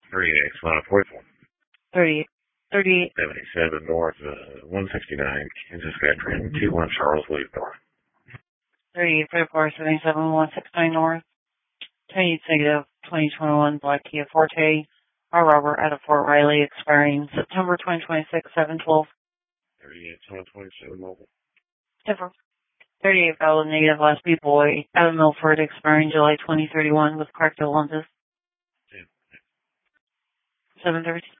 38, Solana 44. 38. 77 North, 169, Kansas Veteran, 21 Charles William North. 38, 34, 77, 169 North. 10 negative, 2021 Black Kia Forte. R. Robert out of Fort Riley, expiring September 2026, 7/12. 38, 27 Mobile. 38 valid negative last B boy out of Milford, expiring July 2031 with Crackville lenses. 730.